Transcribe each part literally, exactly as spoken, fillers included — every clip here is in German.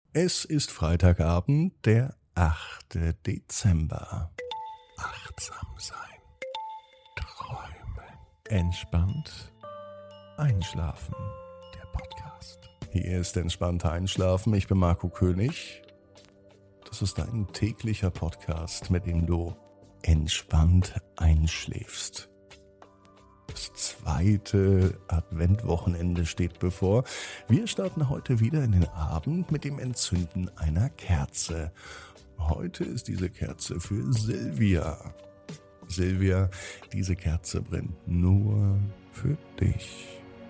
Es ist Freitagabend, der achte Dezember. Achtsam sein, träumen, entspannt einschlafen. Der Podcast. Hier ist entspannt einschlafen. Ich bin Marco König. Das ist ein täglicher Podcast, mit dem du entspannt einschläfst. Das zweite Adventwochenende steht bevor. Wir starten heute wieder in den Abend mit dem Entzünden einer Kerze. Heute ist diese Kerze für Silvia. Silvia, diese Kerze brennt nur für dich.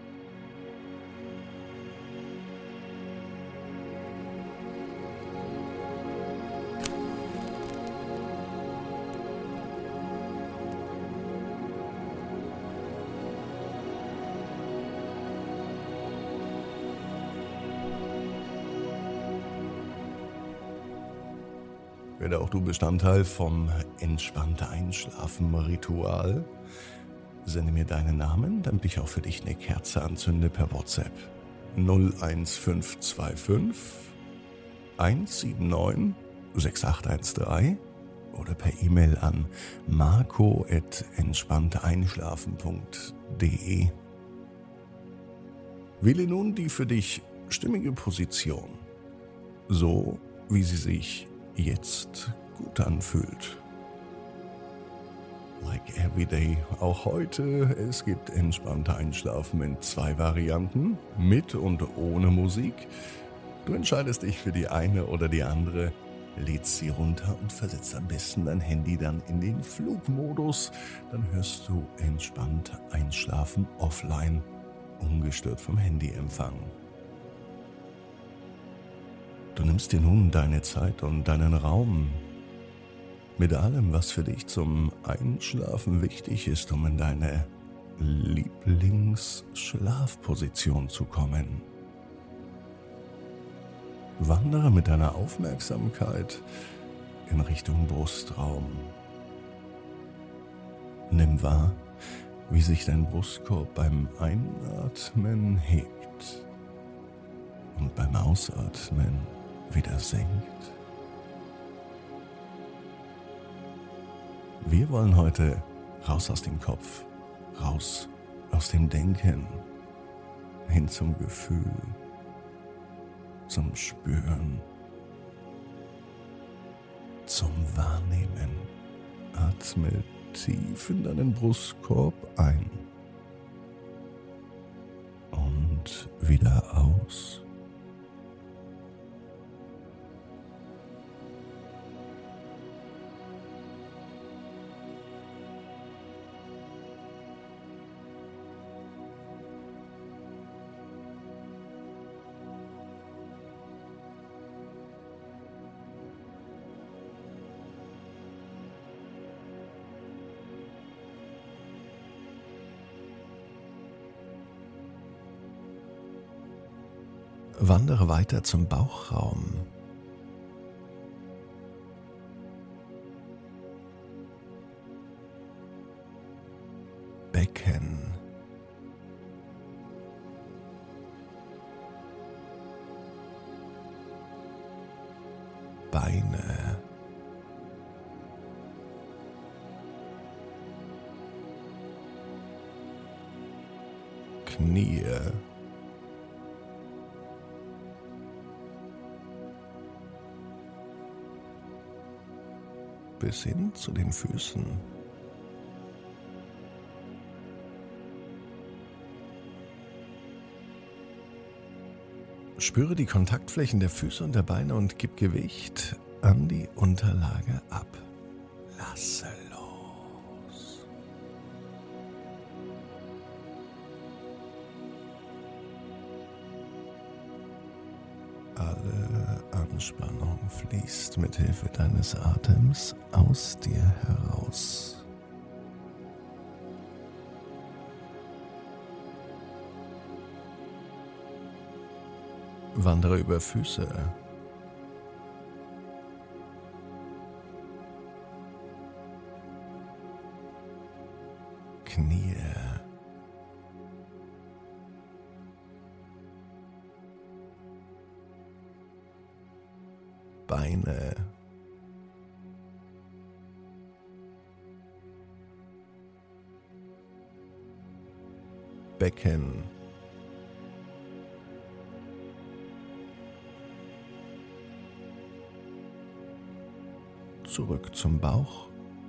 Werde auch du Bestandteil vom entspannte Einschlafen-Ritual. Sende mir deinen Namen, damit ich auch für dich eine Kerze anzünde per WhatsApp. null eins fünf zwei fünf eins sieben neun sechs acht eins drei oder per E-Mail an marco at entspannteinschlafen punkt de. Wähle nun die für dich stimmige Position, so wie sie sich jetzt gut anfühlt. Like every day, auch heute, es gibt entspannte Einschlafen in zwei Varianten, mit und ohne Musik. Du entscheidest dich für die eine oder die andere, lädst sie runter und versetzt am besten dein Handy dann in den Flugmodus. Dann hörst du entspannt einschlafen offline, ungestört vom Handyempfang. Du nimmst dir nun deine Zeit und deinen Raum mit allem, was für dich zum Einschlafen wichtig ist, um in deine Lieblingsschlafposition zu kommen. Wandere mit deiner Aufmerksamkeit in Richtung Brustraum. Nimm wahr, wie sich dein Brustkorb beim Einatmen hebt und beim Ausatmen wieder senkt. Wir wollen heute raus aus dem Kopf, raus aus dem Denken, hin zum Gefühl, zum Spüren, zum Wahrnehmen. Atme tief in deinen Brustkorb ein und wieder aus. Wandere weiter zum Bauchraum. Becken. Beine. Knie. Bis hin zu den Füßen. Spüre die Kontaktflächen der Füße und der Beine und gib Gewicht an die Unterlage ab. Lasse los. Alle Anspannung fließt mit Hilfe deines Atems aus dir heraus. Wandere über Füße. Knie. Beine. Becken. Zurück zum Bauch.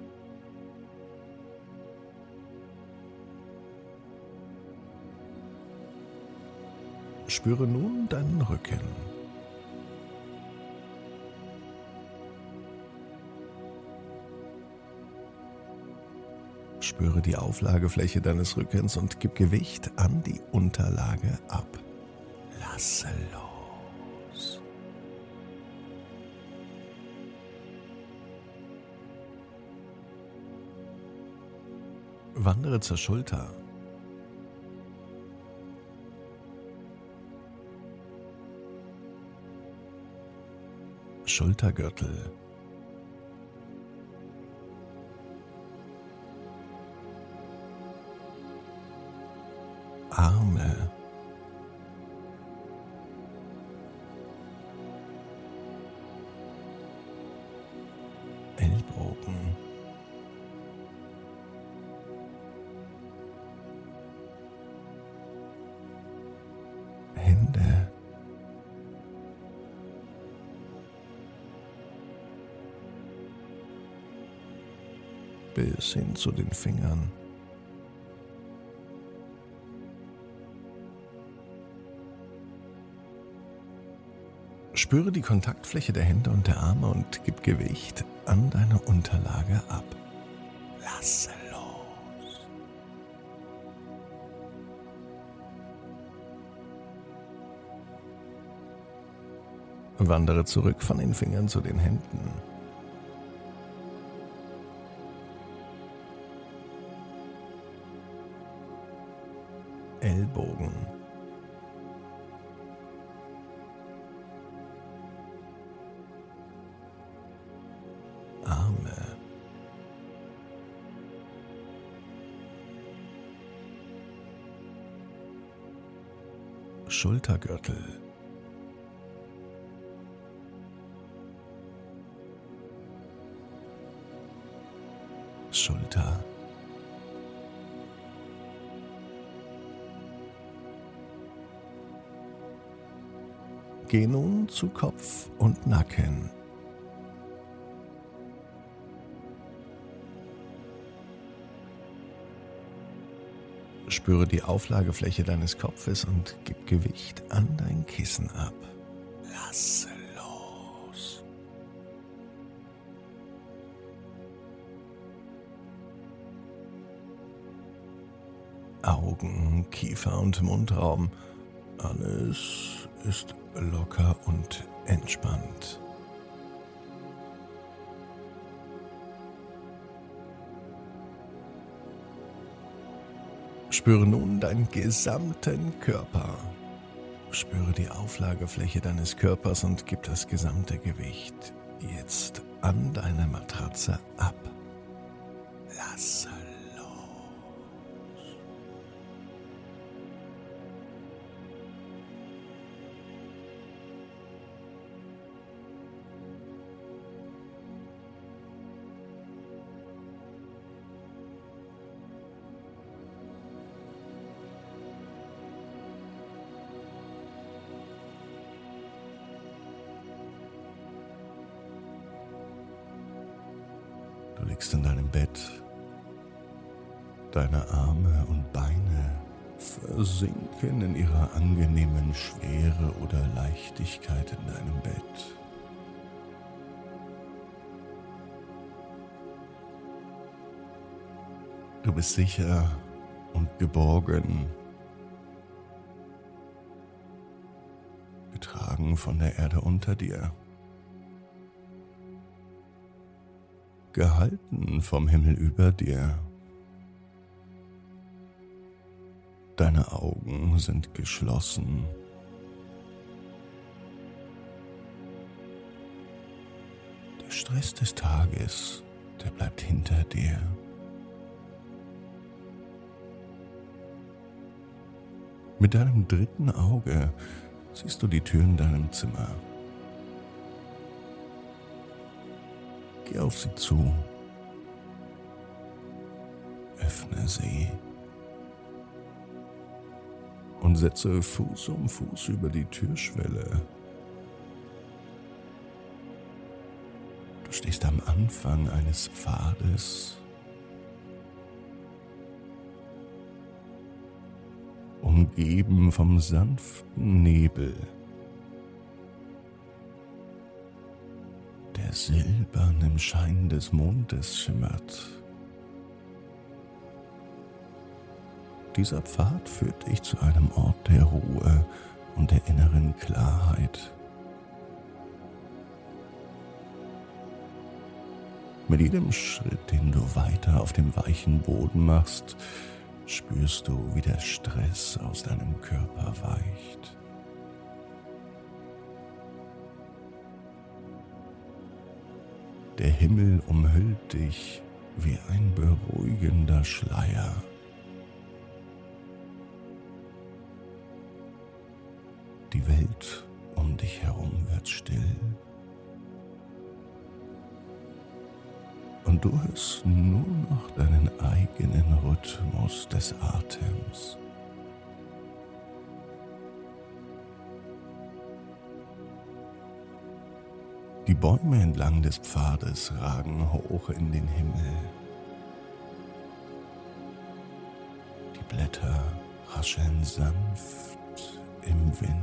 Spüre nun deinen Rücken. Spüre die Auflagefläche deines Rückens und gib Gewicht an die Unterlage ab. Lasse los. Wandere zur Schulter. Schultergürtel. Arme. Ellbogen. Hände. Bis hin zu den Fingern. Spüre die Kontaktfläche der Hände und der Arme und gib Gewicht an deine Unterlage ab. Lasse los. Wandere zurück von den Fingern zu den Händen. Ellbogen. Arme. Schultergürtel. Schulter. Geh nun zu Kopf und Nacken. Spüre die Auflagefläche deines Kopfes und gib Gewicht an dein Kissen ab. Lasse los. Augen, Kiefer und Mundraum. Alles ist locker und entspannt. Spüre nun deinen gesamten Körper. Spüre die Auflagefläche deines Körpers und gib das gesamte Gewicht jetzt an deine Matratze ab. Lasse los. Du liegst in deinem Bett. Deine Arme und Beine versinken in ihrer angenehmen Schwere oder Leichtigkeit in deinem Bett. Du bist sicher und geborgen, getragen von der Erde unter dir. Gehalten vom Himmel über dir. Deine Augen sind geschlossen. Der Stress des Tages, der bleibt hinter dir. Mit deinem dritten Auge siehst du die Tür in deinem Zimmer. Geh auf sie zu. Öffne sie. Und setze Fuß um Fuß über die Türschwelle. Du stehst am Anfang eines Pfades, umgeben vom sanften Nebel, der silbern im Schein des Mondes schimmert. Dieser Pfad führt dich zu einem Ort der Ruhe und der inneren Klarheit. Mit jedem Schritt, den du weiter auf dem weichen Boden machst, spürst du, wie der Stress aus deinem Körper weicht. Der Himmel umhüllt dich wie ein beruhigender Schleier. Die Welt um dich herum wird still. Und du hörst nur noch deinen eigenen Rhythmus des Atems. Die Bäume entlang des Pfades ragen hoch in den Himmel. Die Blätter rascheln sanft im Wind.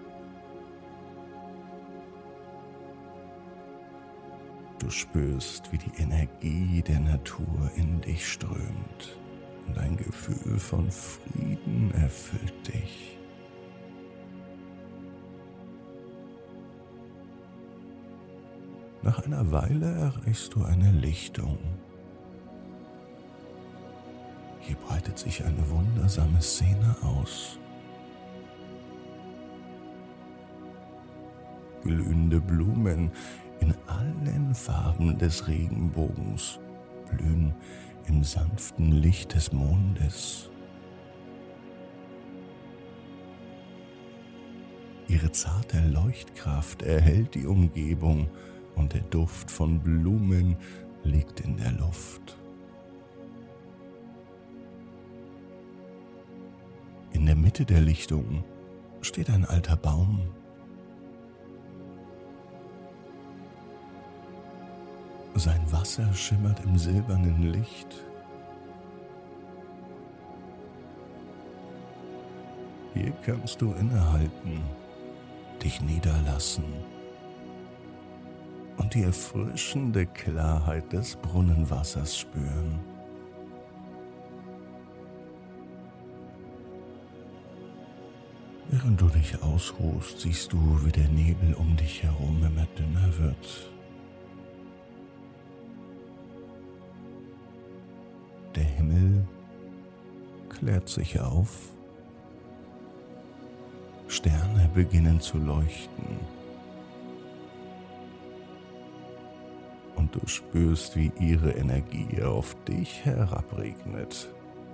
Du spürst, wie die Energie der Natur in dich strömt und ein Gefühl von Frieden erfüllt dich. Nach einer Weile erreichst du eine Lichtung. Hier breitet sich eine wundersame Szene aus. Glühende Blumen in allen Farben des Regenbogens blühen im sanften Licht des Mondes. Ihre zarte Leuchtkraft erhellt die Umgebung und der Duft von Blumen liegt in der Luft. In der Mitte der Lichtung steht ein alter Baum. Sein Wasser schimmert im silbernen Licht. Hier kannst du innehalten, dich niederlassen und die erfrischende Klarheit des Brunnenwassers spüren. Während du dich ausruhst, siehst du, wie der Nebel um dich herum immer dünner wird. Der Himmel klärt sich auf. Sterne beginnen zu leuchten. Und du spürst, wie ihre Energie auf dich herabregnet.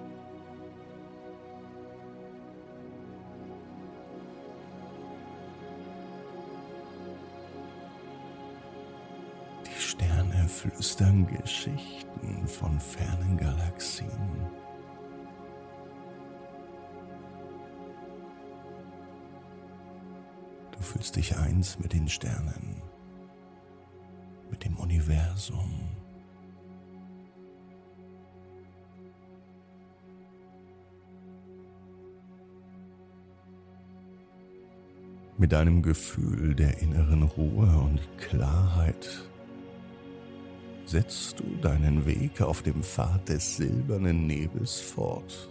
Die Sterne flüstern Geschichten von fernen Galaxien. Du fühlst dich eins mit den Sternen, mit dem Universum. Mit einem Gefühl der inneren Ruhe und Klarheit setzt du deinen Weg auf dem Pfad des silbernen Nebels fort.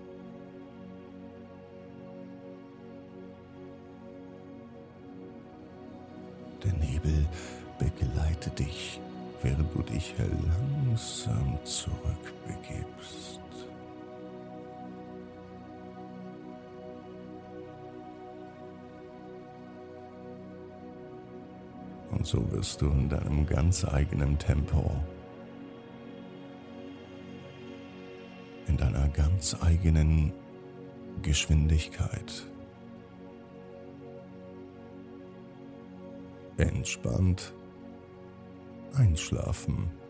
Der Nebel begleitet dich, während du dich langsam zurückbegibst. Und so wirst du in deinem ganz eigenen Tempo, in deiner ganz eigenen Geschwindigkeit entspannt einschlafen.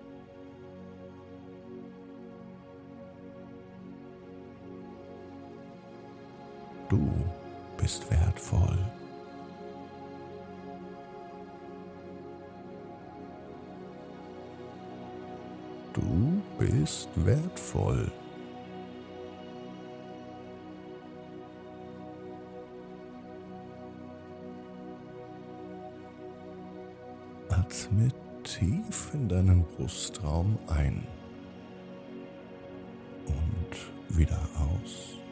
Du bist wertvoll. Du bist wertvoll. Atme tief in deinen Brustraum ein und wieder aus.